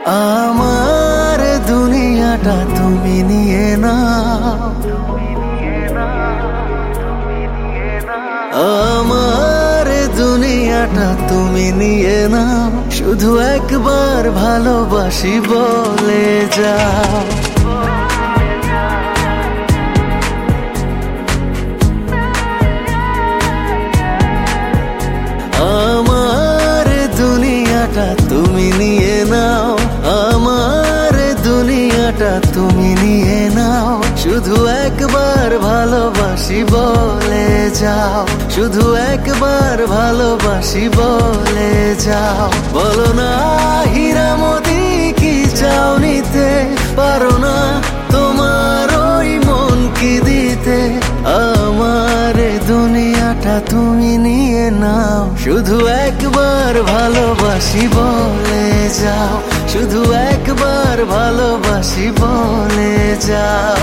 আমার দুনিয়াটা তুমি নিয়ে নাও, আমার দুনিয়াটা তুমি নিয়ে নাও, শুধু একবার ভালোবাসি বলে যাও। আমার দুনিয়াটা তুমি নিয়ে নাও, আমার দুনিয়াটা তুমি নিয়ে নাও, শুধু একবার ভালোবাসি বলে যাও, শুধু একবার ভালোবাসি বলে যাও। বলো না হীরামতি কি চাও নিতে, পারো না তোমার ওই মন কি দিতে। আমার দুনিয়াটা তুমি নিয়ে নাও, শুধু একবার ভালোবাসি বলে যাও, শুধু একবার ভালোবাসি বলে যাও।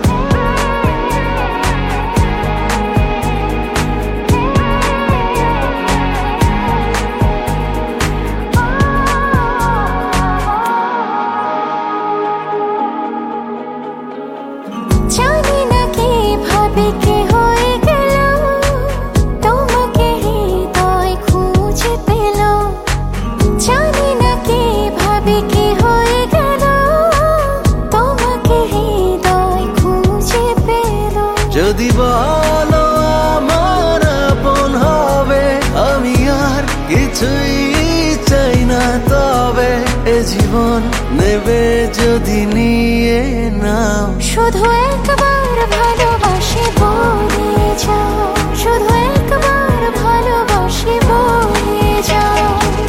জানি না কিভাবে কি হয়ে গেল, তোমাকে হৃদয় খুঁজে পেল। জানি না কিভাবে কি হয়ে গেল, তোমাকে হৃদয় খুঁজে পেল। যদি বলো আমার আপন হবে, আমি আর কিছুই চাই না, তবে এ জীবন নেবে যদি নিয়ে নাও। শুধু একবার ভালোবাসি বলে যাও, শুধু একবার ভালোবাসি বলে যাও।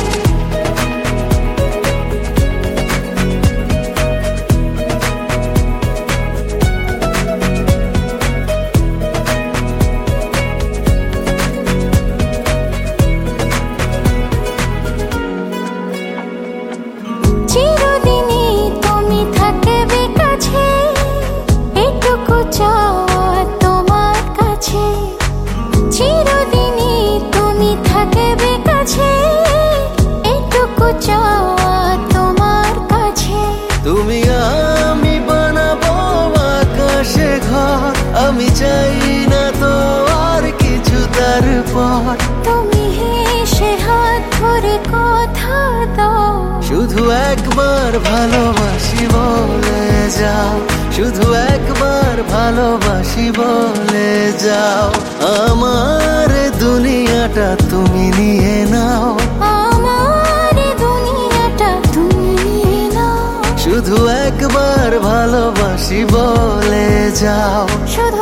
চিরদিনই তুমি থাকবে কাছে, এটুকু চাওয়া তোমার কাছে। চিরদিনই তুমি থাকবে কাছে, এটুকু চাওয়া তোমার কাছে। তুমি আমি বানাবো আকাশে ঘর, আমি চাই না তো আর কিছু তারপর। তুমি হেসে হাত ধরে কথা দাও, শুধু একবার ভালোবাসি বলে যাও, শুধু একবার ভালোবাসি বলে যাও। আমার দুনিয়াটা তুমি নিয়ে নাও, আমার দুনিয়াটা তুমি নিয়ে নাও, শুধু একবার ভালোবাসি বলে যাও।